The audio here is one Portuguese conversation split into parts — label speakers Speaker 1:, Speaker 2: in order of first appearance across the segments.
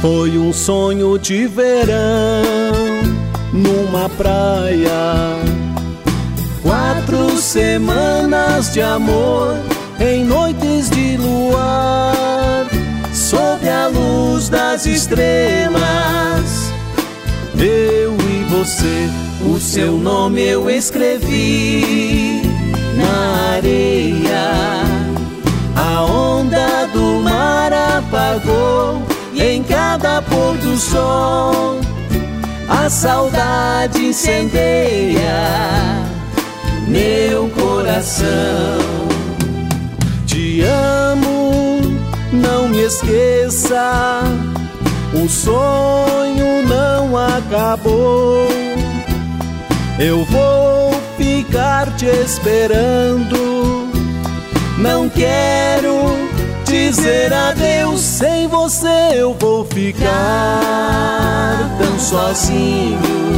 Speaker 1: Foi um sonho de verão numa praia, 4 semanas de amor em noites de luar, sob a luz das estrelas, eu e você. O seu nome eu escrevi na areia, a onda do mar apagou, e em cada pôr do sol a saudade incendeia meu coração. Te amo, não me esqueça, o sonho não acabou. Eu vou ficar te esperando, não quero dizer adeus. Sem você eu vou ficar tão sozinho.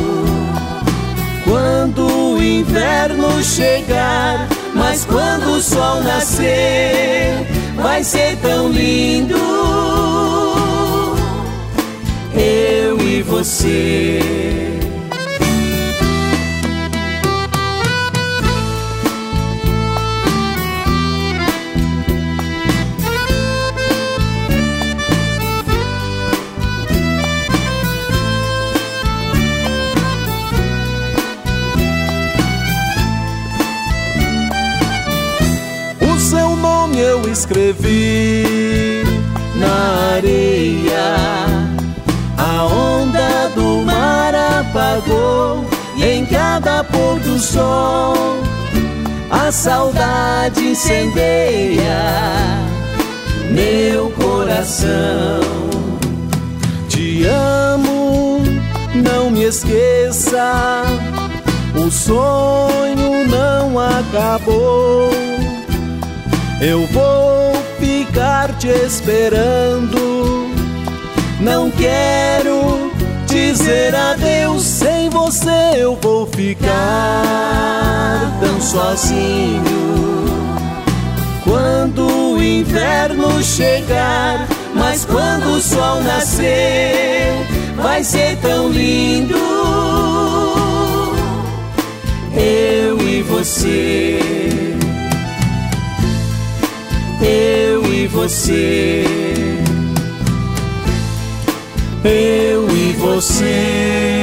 Speaker 1: Quando o inverno chegar, mas quando o sol nascer, vai ser tão lindo, eu e você. Eu escrevi na areia, a onda do mar apagou, e em cada pôr do sol a saudade incendeia meu coração. Te amo, não me esqueça, o sonho não acabou. Eu vou ficar te esperando, não quero dizer adeus. Sem você eu vou ficar tão sozinho. Quando o inverno chegar, mas quando o sol nascer, vai ser tão lindo, eu e você. Eu e você, eu e você.